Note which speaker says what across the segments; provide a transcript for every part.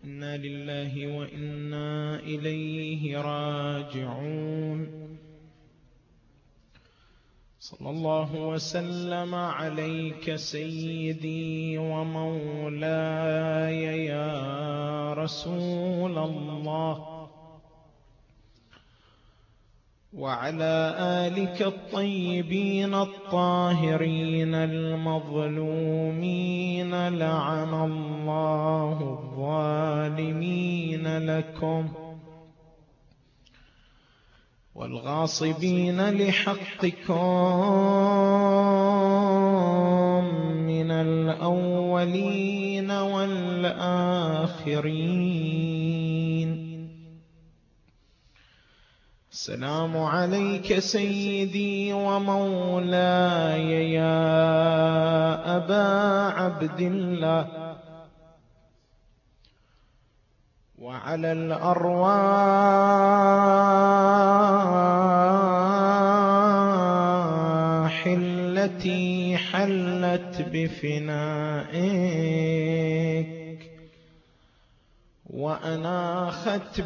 Speaker 1: إنا لله وإنا إليه راجعون. صلى الله وسلم عليك سيدي ومولاي يا رسول الله، وعلى آلك الطيبين الطاهرين المظلومين، لعن الله الظالمين لكم والغاصبين لحقكم من الأولين والآخرين. السلام عليك سيدي ومولاي يا أبا عبد الله، وعلى الأرواح التي حلت بفنائك وأناخت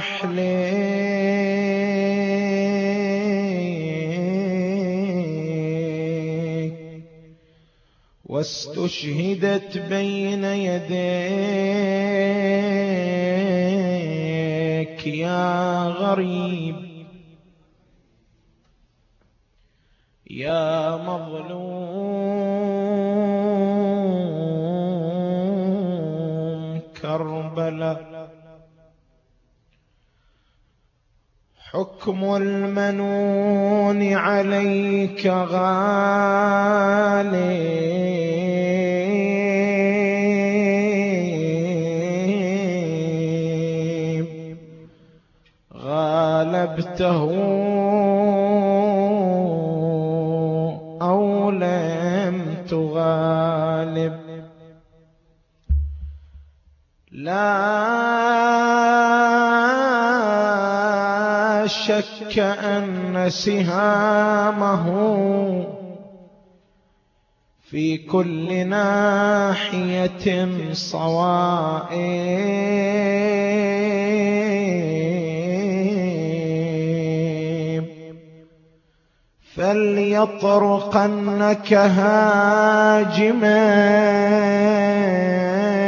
Speaker 1: برحلك واستشهدت بين يديك يا غريب يا مظلوم كربلاء. حكم المنون عليك غالب، غالبته أو لم تغالب. لا شك أن سهامه في كل ناحية صوائب، فليطرقنك هاجما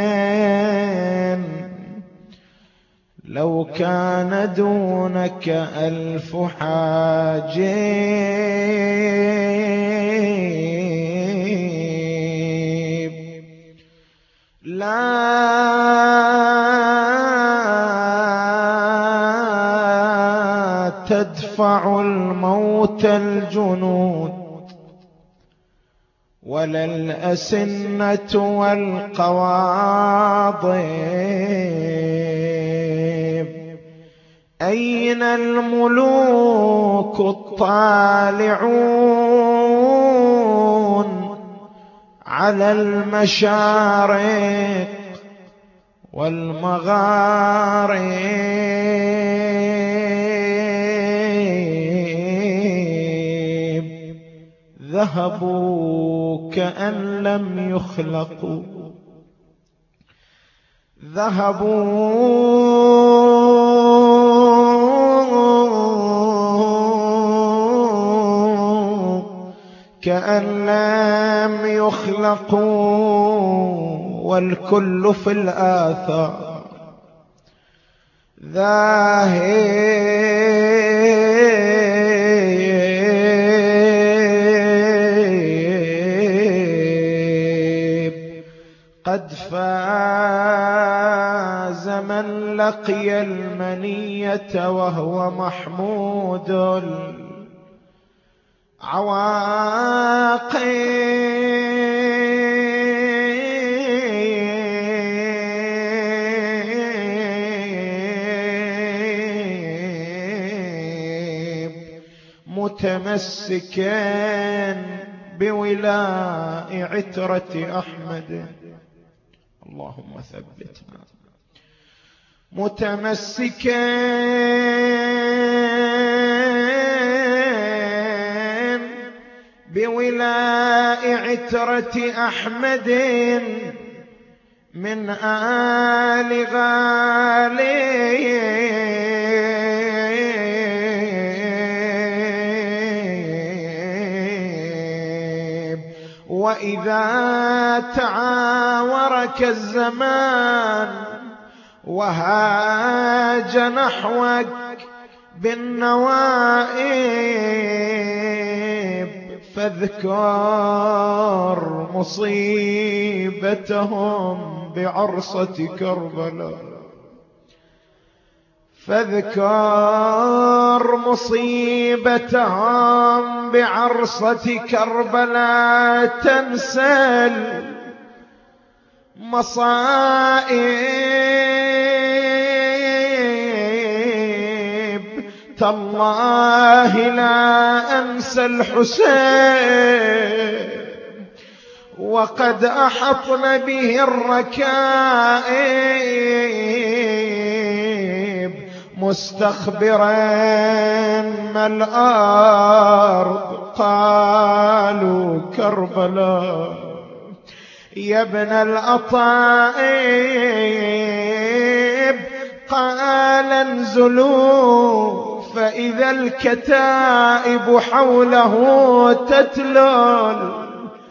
Speaker 1: لو كان دونك ألف حاجب. لا تدفع الموت الجنود ولا الأسنة والقواضب. أين الملوك الطالعون على المشارق والمغارب؟ ذهبوا كأن لم يخلقوا، ذهبوا كأن لم يخلقوا، والكل في الآثار ذاهب. قد فاز من لقي المنية وهو محمود العواقب، متمسكا بولاء عترة أحمد. اللهم ثبتنا. متمسكا بولاء عترة أحمد من آل غالب. وإذا تعاورك الزمان وهاج نحوك بالنوائب، فاذكر مصيبتهم بعرصة كربلاء، فاذكر مصيبتهم بعرصة كربلاء، تنسى المصائب. تالله لا أنسى الحسين وقد أحطن به الركائب، مستخبرا ما الأرض قالوا كربلاء. يا ابن الأطائب قال انزلوا، فإذا الكتائب حوله تتلول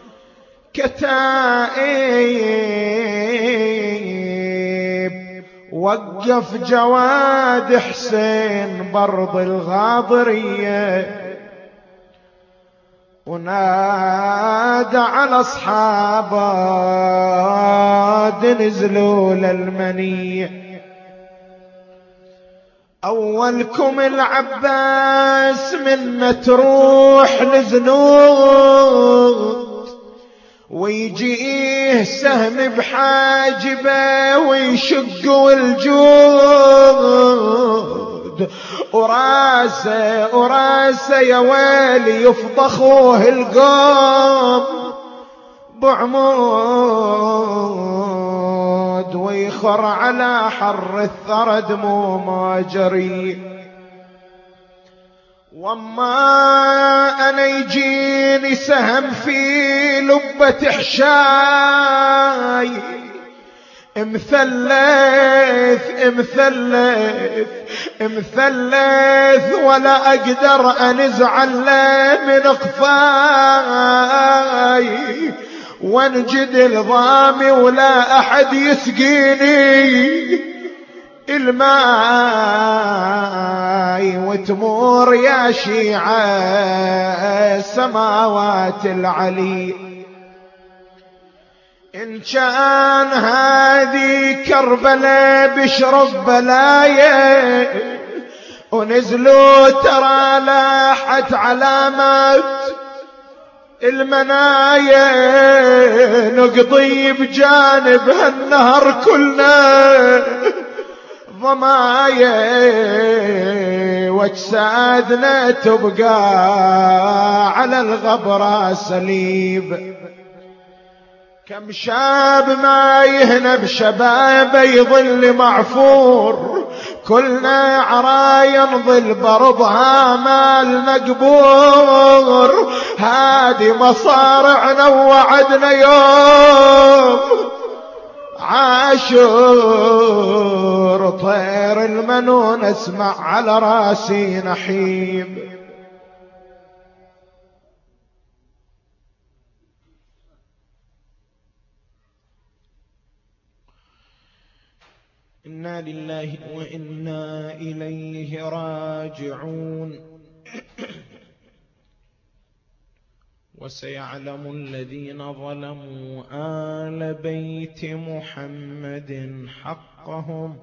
Speaker 1: كتائب. وقف جواد حسين برض الغاضرية ونادى على أصحابه نزلوا للمنية. أولكم العباس من متروح لزنود، ويجيه سهم بحاجبه ويشق الجود، وراسه يا ويلي يفضخوه القوم بعمود، ويخر على حر الثرى دموع ماجري. وما أنا يجيني سهم في لبة حشاي، مثلث ولا أقدر أنزعل من قفاي، وانجد الضامي ولا أحد يسقيني الماء، وتمور يا شيعة السماوات العلي. إن كان هذه كربلاء بشرب بلايا، ونزلوا ترى لاحت علامات المنايا، نقضي بجانب هالنهر كلنا ضمايا، واجسادنا تبقى على الغبرة سليب. كم شاب ما يهنى بشبابه يظل معفور، كلنا عرايا نظل برضها مال مقبور. هادي مصارعنا ووعدنا يوم عاشور، طير المنون اسمع على راسي نحيب. إنا لله وإنا إليه راجعون. وسيعلم الذين ظلموا آل بيت محمد حقهم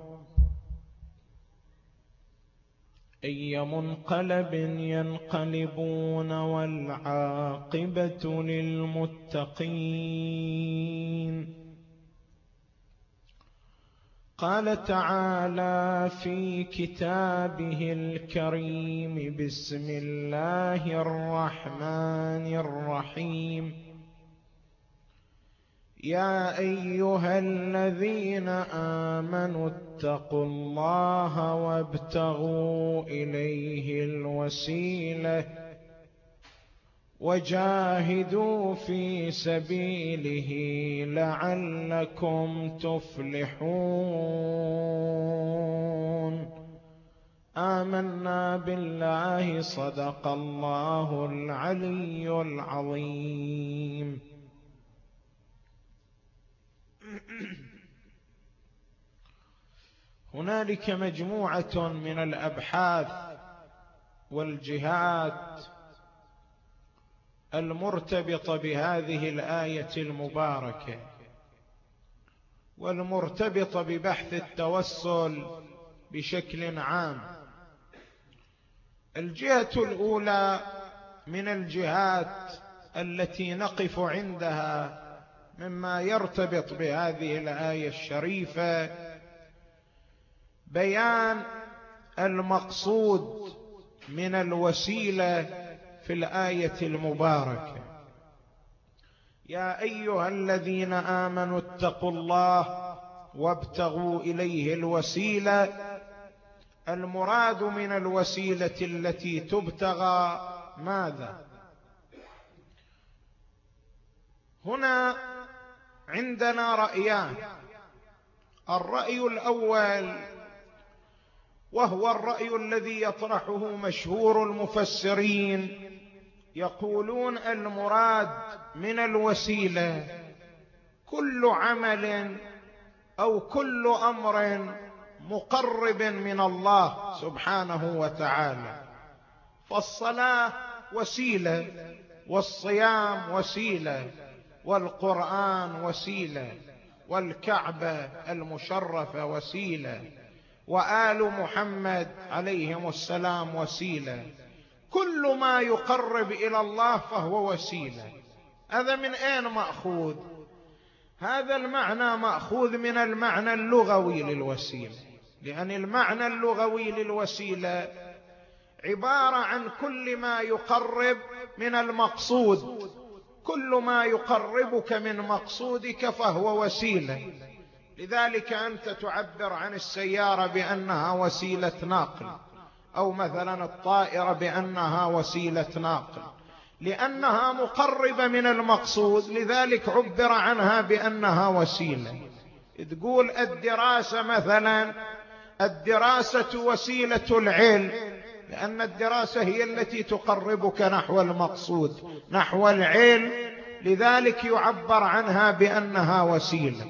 Speaker 1: أي منقلب ينقلبون، والعاقبة للمتقين. قال تعالى في كتابه الكريم: بسم الله الرحمن الرحيم. يا أيها الذين آمنوا اتقوا الله وابتغوا إليه الوسيلة وجاهدوا في سبيله لعلكم تفلحون. آمنا بالله، صدق الله العلي العظيم. هنالك مجموعة من الأبحاث والجهات المرتبطة بهذه الآية المباركة والمرتبطة ببحث التوسل بشكل عام. الجهة الأولى من الجهات التي نقف عندها مما يرتبط بهذه الآية الشريفة بيان المقصود من الوسيلة في الآية المباركة. يا أيها الذين آمنوا اتقوا الله وابتغوا إليه الوسيلة. المراد من الوسيلة التي تبتغى ماذا؟ هنا عندنا رأيان. الرأي الأول وهو الرأي الذي يطرحه مشهور المفسرين، يقولون المراد من الوسيلة كل عمل أو كل أمر مقرب من الله سبحانه وتعالى. فالصلاة وسيلة، والصيام وسيلة، والقرآن وسيلة، والكعبة المشرفة وسيلة، وآل محمد عليهم السلام وسيلة. كل ما يقرب إلى الله فهو وسيلة. هذا من أين مأخوذ؟ هذا المعنى مأخوذ من المعنى اللغوي للوسيلة، لأن المعنى اللغوي للوسيلة عبارة عن كل ما يقرب من المقصود. كل ما يقربك من مقصودك فهو وسيلة. لذلك أنت تعبر عن السيارة بأنها وسيلة ناقل، أو مثلا الطائرة بأنها وسيلة ناقل، لأنها مقربة من المقصود، لذلك عبر عنها بأنها وسيلة. تقول الدراسة مثلا، الدراسة وسيلة العلم، لأن الدراسة هي التي تقربك نحو المقصود، نحو العلم، لذلك يعبر عنها بأنها وسيلة.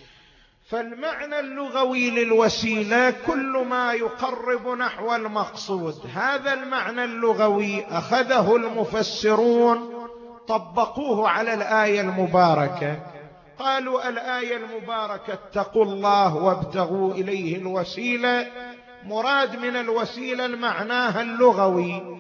Speaker 1: فالمعنى اللغوي للوسيلة كل ما يقرب نحو المقصود. هذا المعنى اللغوي أخذه المفسرون طبقوه على الآية المباركة. قالوا الآية المباركة اتقوا الله وابتغوا إليه الوسيلة، مراد من الوسيلة معناها اللغوي،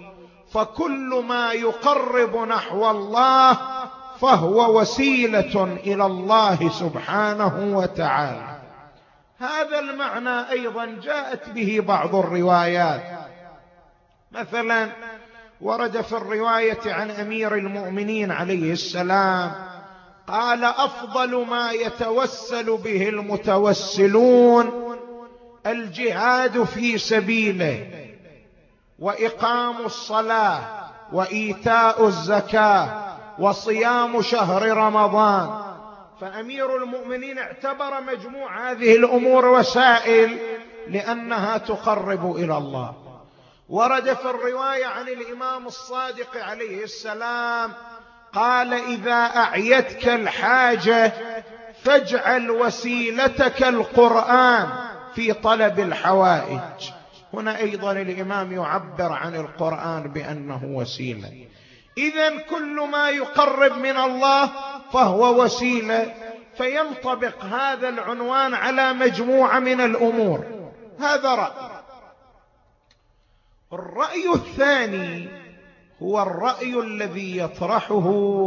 Speaker 1: فكل ما يقرب نحو الله فهو وسيلة إلى الله سبحانه وتعالى. هذا المعنى أيضا جاءت به بعض الروايات. مثلا ورد في الرواية عن أمير المؤمنين عليه السلام قال أفضل ما يتوسل به المتوسلون الجهاد في سبيله، وإقام الصلاة، وإيتاء الزكاة، وصيام شهر رمضان. فأمير المؤمنين اعتبر مجموع هذه الأمور وسائل لأنها تقرب إلى الله. ورد في الرواية عن الإمام الصادق عليه السلام قال إذا أعيتك الحاجة فاجعل وسيلتك القرآن في طلب الحوائج. هنا أيضا الإمام يعبر عن القرآن بأنه وسيلة. إذن كل ما يقرب من الله فهو وسيلة، فينطبق هذا العنوان على مجموعة من الأمور. هذا رأي. الرأي الثاني هو الرأي الذي يطرحه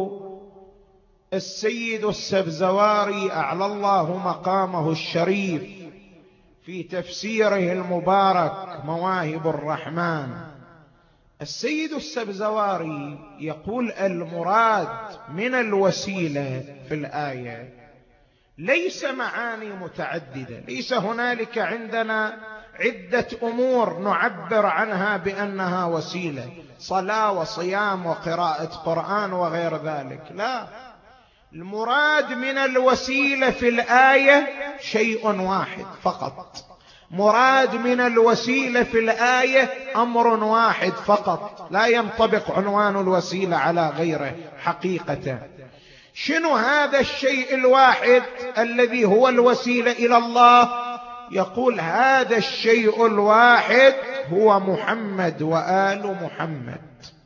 Speaker 1: السيد السبزواري أعلى الله مقامه الشريف في تفسيره المبارك مواهب الرحمن. السيد السبزواري يقول المراد من الوسيلة في الآية ليس معاني متعددة، ليس هنالك عندنا عدة أمور نعبر عنها بأنها وسيلة، صلاة وصيام وقراءة قرآن وغير ذلك. لا، المراد من الوسيلة في الآية شيء واحد فقط، مراد من الوسيلة في الآية أمر واحد فقط، لا ينطبق عنوان الوسيلة على غيره حقيقة. شنو هذا الشيء الواحد الذي هو الوسيلة إلى الله؟ يقول هذا الشيء الواحد هو محمد وآل محمد.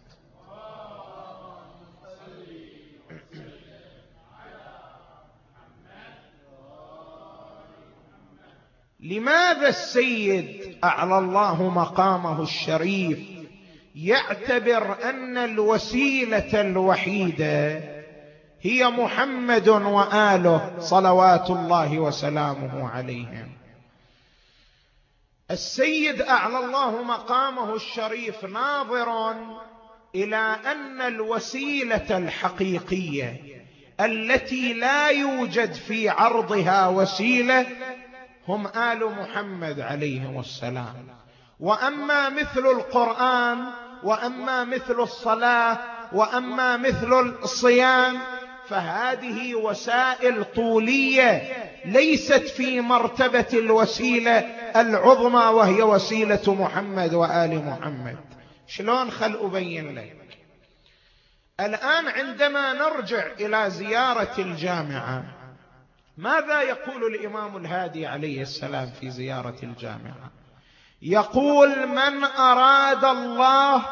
Speaker 1: لماذا السيد أعلى الله مقامه الشريف يعتبر أن الوسيلة الوحيدة هي محمد وآله صلوات الله وسلامه عليهم؟ السيد أعلى الله مقامه الشريف ناظر إلى أن الوسيلة الحقيقية التي لا يوجد في عرضها وسيلة هم آل محمد عليهم السلام. وأما مثل القرآن، وأما مثل الصلاة، وأما مثل الصيام، فهذه وسائل طولية ليست في مرتبة الوسيلة العظمى وهي وسيلة محمد وآل محمد. شلون؟ خل أبين لك. الآن عندما نرجع إلى زيارة الجامعة، ماذا يقول الإمام الهادي عليه السلام في زيارة الجامعة؟ يقول من أراد الله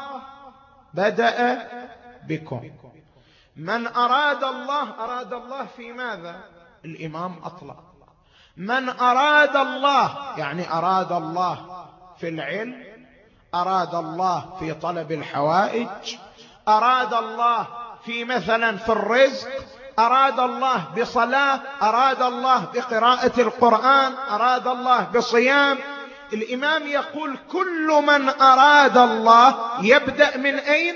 Speaker 1: بدأ بكم. من أراد الله، أراد الله في ماذا؟ الإمام أطلع. من أراد الله يعني أراد الله في العلم، أراد الله في طلب الحوائج، أراد الله في مثلا في الرزق، أراد الله بصلاة، أراد الله بقراءة القرآن، أراد الله بصيام. الإمام يقول كل من أراد الله يبدأ من أين؟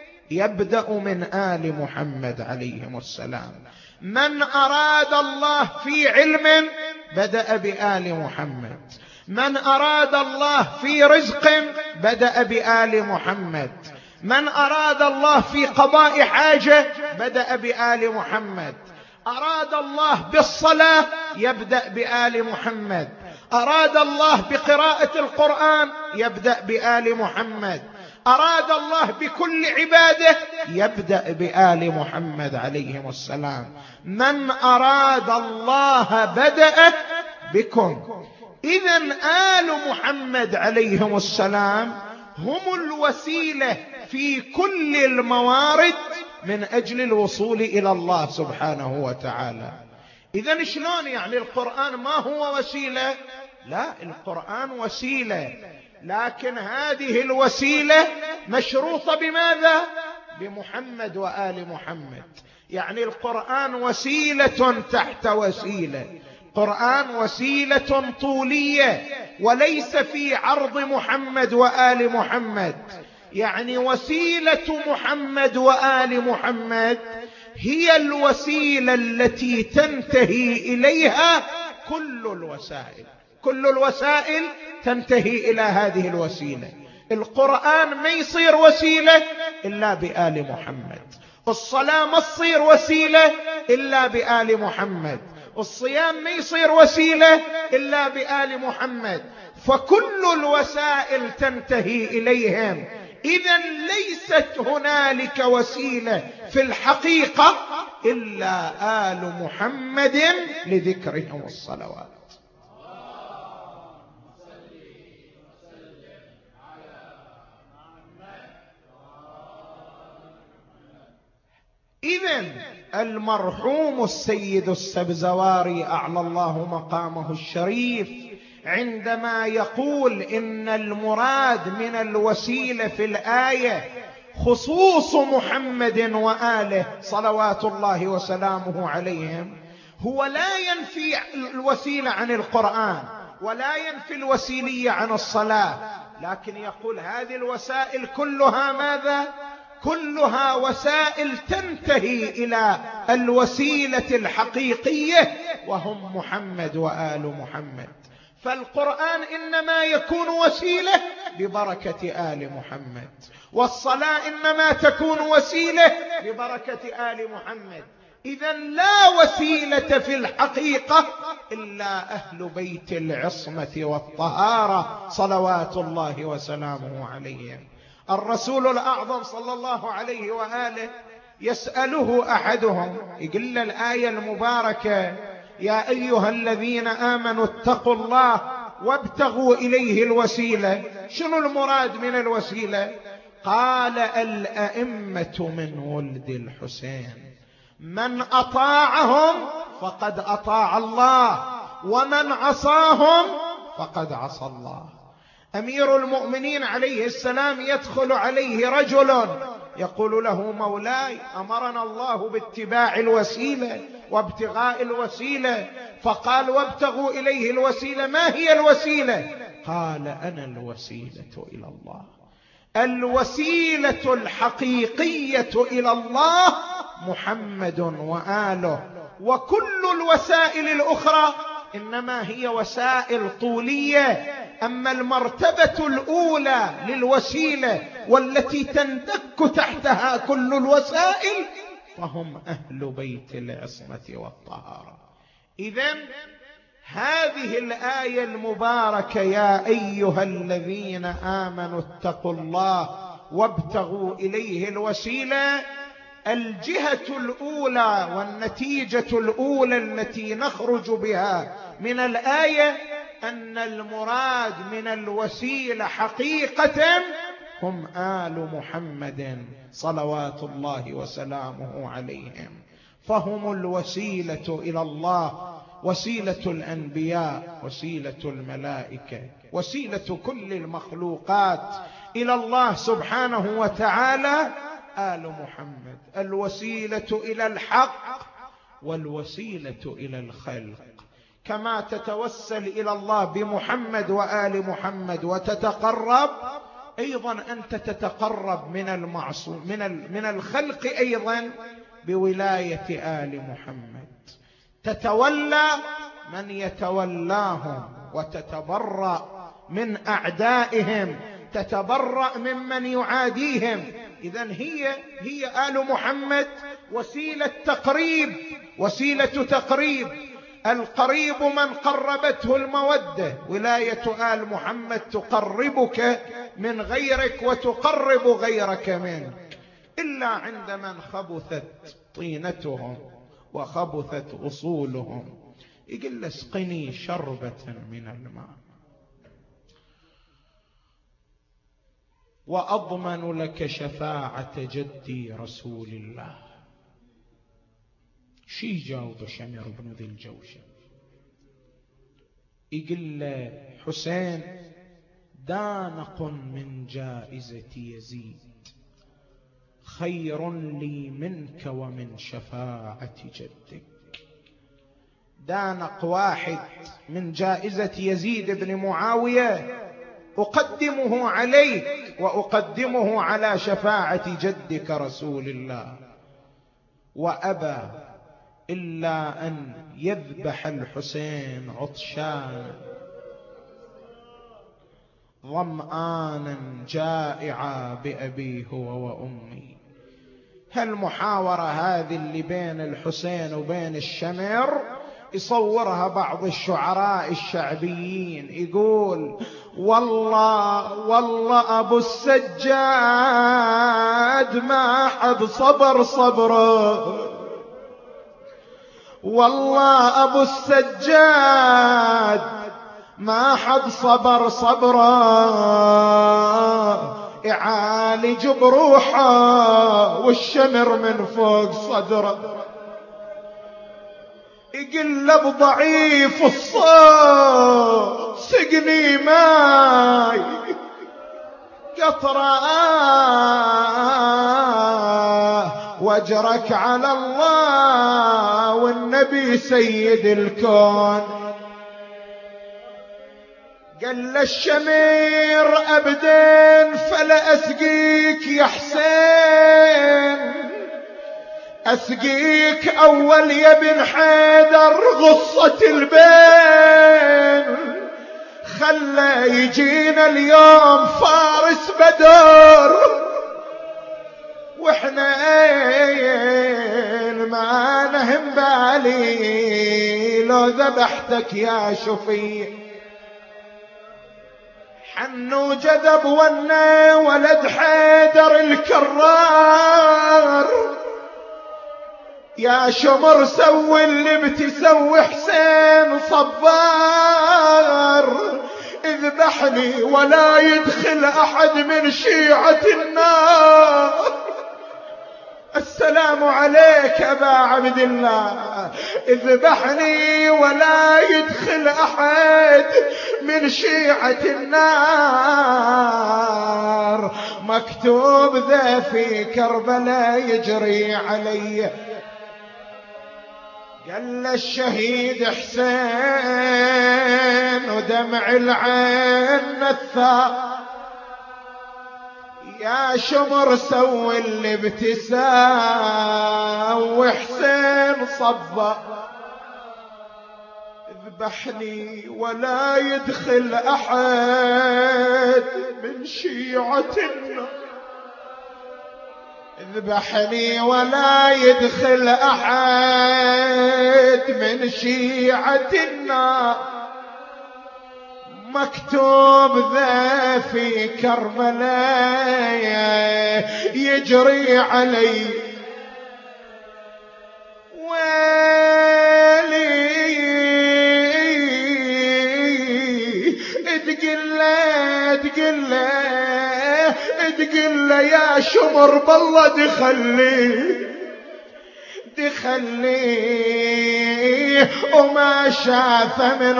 Speaker 1: يبدأ من آل محمد عليهم السلام. من أراد الله في علم بدأ بآل محمد، من أراد الله في رزق بدأ بآل محمد، من أراد الله في قضاء حاجة بدأ بآل محمد، أراد الله بالصلاة يبدأ بآل محمد، أراد الله بقراءة القرآن يبدأ بآل محمد، أراد الله بكل عبادة يبدأ بآل محمد عليهم السلام. من أراد الله بدأ بكم. إذن آل محمد عليهم السلام هم الوسيلة في كل الموارد من أجل الوصول إلى الله سبحانه وتعالى. إذن شلون يعني القرآن ما هو وسيلة؟ لا، القرآن وسيلة، لكن هذه الوسيلة مشروطة بماذا؟ بمحمد وآل محمد. يعني القرآن وسيلة تحت وسيلة، القرآن وسيلة طولية وليس في عرض محمد وآل محمد. يعني وسيلة محمد وآل محمد هي الوسيلة التي تنتهي إليها كل الوسائل، كل الوسائل تنتهي إلى هذه الوسيلة. القرآن ما يصير وسيلة إلا بآل محمد، الصلاة ما تصير وسيلة إلا بآل محمد، الصيام ما يصير وسيلة إلا بآل محمد، فكل الوسائل تنتهي إليهم. إذن ليست هنالك وسيلة في الحقيقة إلا آل محمد لذكرهم الصلوات. إذن المرحوم السيد السبزواري أعلى الله مقامه الشريف عندما يقول إن المراد من الوسيلة في الآية خصوص محمد وآله صلوات الله وسلامه عليهم، هو لا ينفي الوسيلة عن القرآن ولا ينفي الوسيلية عن الصلاة، لكن يقول هذه الوسائل كلها ماذا؟ كلها وسائل تنتهي إلى الوسيلة الحقيقية وهم محمد وآل محمد. فالقرآن إنما يكون وسيلة ببركة آل محمد، والصلاة إنما تكون وسيلة ببركة آل محمد. إذن لا وسيلة في الحقيقة إلا أهل بيت العصمة والطهارة صلوات الله وسلامه عليهم. الرسول الأعظم صلى الله عليه وآله يسأله أحدهم، يقول له الآية المباركة: يا أيها الذين آمنوا اتقوا الله وابتغوا إليه الوسيلة. شنو المراد من الوسيلة؟ قال: الأئمة من ولد الحسين، من أطاعهم فقد أطاع الله، ومن عصاهم فقد عصى الله. أمير المؤمنين عليه السلام يدخل عليه رجل يقول له: مولاي، أمرنا الله باتباع الوسيلة وابتغاء الوسيلة، فقال: وابتغوا إليه الوسيلة. ما هي الوسيلة؟ قال: أنا الوسيلة إلى الله. الوسيلة الحقيقية إلى الله محمد وآله، وكل الوسائل الأخرى إنما هي وسائل طولية. أما المرتبة الأولى للوسيلة والتي تندك تحتها كل الوسائل فهم أهل بيت العصمة والطهارة. إذن هذه الآية المباركة: يا أيها الذين آمنوا اتقوا الله وابتغوا إليه الوسيلة، الجهة الأولى والنتيجة الأولى التي نخرج بها من الآية أن المراد من الوسيلة حقيقة هم آل محمد صلوات الله وسلامه عليهم، فهم الوسيلة إلى الله، وسيلة الأنبياء، وسيلة الملائكة، وسيلة كل المخلوقات إلى الله سبحانه وتعالى. آل محمد الوسيلة إلى الحق والوسيلة إلى الخلق. كما تتوسل إلى الله بمحمد وآل محمد وتتقرب، أيضا أنت تتقرب من المعصوم من الخلق أيضا بولاية آل محمد. تتولى من يتولاهم، وتتبرأ من أعدائهم، تتبرأ ممن يعاديهم. إذن هي آل محمد وسيلة تقريب، وسيلة تقريب. القريب من قربته المودة. ولاية آل محمد تقربك من غيرك وتقرب غيرك منك، إلا عند من خبثت طينتهم وخبثت أصولهم. يقول: اسقني شربة من الماء وأضمن لك شفاعة جدي رسول الله. شي جاوب شمر بن ذي الجوشن؟ يقول له: حسين، دانق من جائزة يزيد خير لي منك ومن شفاعة جدك. دانق واحد من جائزة يزيد بن معاوية أقدمه عليك وأقدمه على شفاعة جدك رسول الله. وأبى إلا أن يذبح الحسين عطشانا ظمآنا جائعا بأبيه هو وأمي. هالمحاورة هذه اللي بين الحسين وبين الشمر يصورها بعض الشعراء الشعبيين، يقول: والله أبو السجاد ما حد صبر صبره، والله أبو السجاد ما حد صبر صبره، يعالج بروحه والشمر من فوق صدره. يقلب ضعيف الصوت: سقني ماي قطرة واجرك على الله والنبي سيد الكون. قال الشمير: أبدين فلا أسقيك يا حسين، أسقيك أول يا بن حيدر غصة البين، خلى يجينا اليوم فارس بدر، واحنا ما نهم بالي لو ذبحتك يا شفيع. حنو جذب ونا ولد حيدر الكرار، يا شمر سوي اللي بتسوي حسين صبار. اذبحني ولا يدخل احد من شيعة النار. السلام عليك ابا عبد الله. اذبحني ولا يدخل احد من شيعة النار. مكتوب ذا في كربلاء يجري علي. قال الشهيد حسين ودمع العين نثار، يا شمر سوي اللي بتساوي حسين صبا. اذبحني ولا يدخل احد من شيعتنا. اذبحني ولا يدخل احد من شيعتنا. مكتوب ذا في كربلاء يجري علي. ويلي تقل له يا شمر بالله دخلي وما شاف من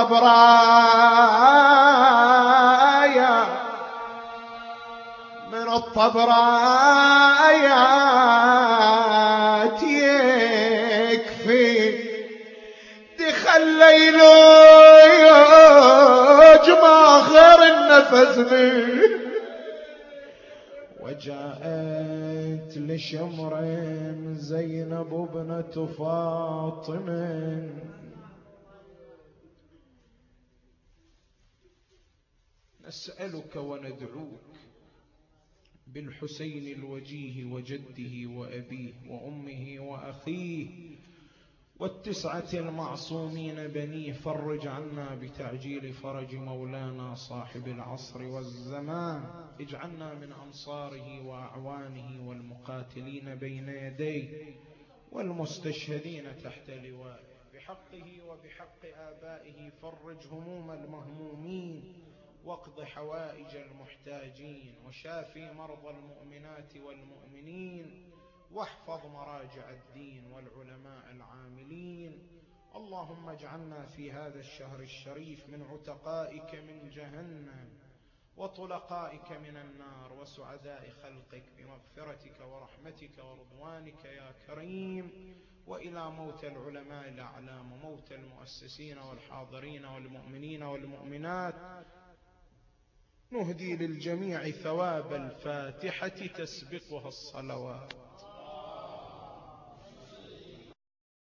Speaker 1: الطبرايا يكفي. دخلي له ما غير النفس منه. وجاءت لشمر زينب ابنة فاطمة نسألك وندعوك بالحسين الوجيه وجده وأبيه وأمه وأخيه والتسعة المعصومين بنيه. فرج عنا بتعجيل فرج مولانا صاحب العصر والزمان. اجعلنا من أنصاره وأعوانه والمقاتلين بين يديه والمستشهدين تحت لوائه. بحقه وبحق آبائه فرج هموم المهمومين واقض حوائج المحتاجين وشافي مرضى المؤمنات والمؤمنين واحفظ مراجع الدين والعلماء العاملين. اللهم اجعلنا في هذا الشهر الشريف من عتقائك من جهنم وطلقائك من النار وسعداء خلقك بمغفرتك ورحمتك ورضوانك يا كريم. وإلى موت العلماء الأعلام وموت المؤسسين والحاضرين والمؤمنين والمؤمنات نهدي للجميع ثواب الفاتحة تسبقها الصلوات.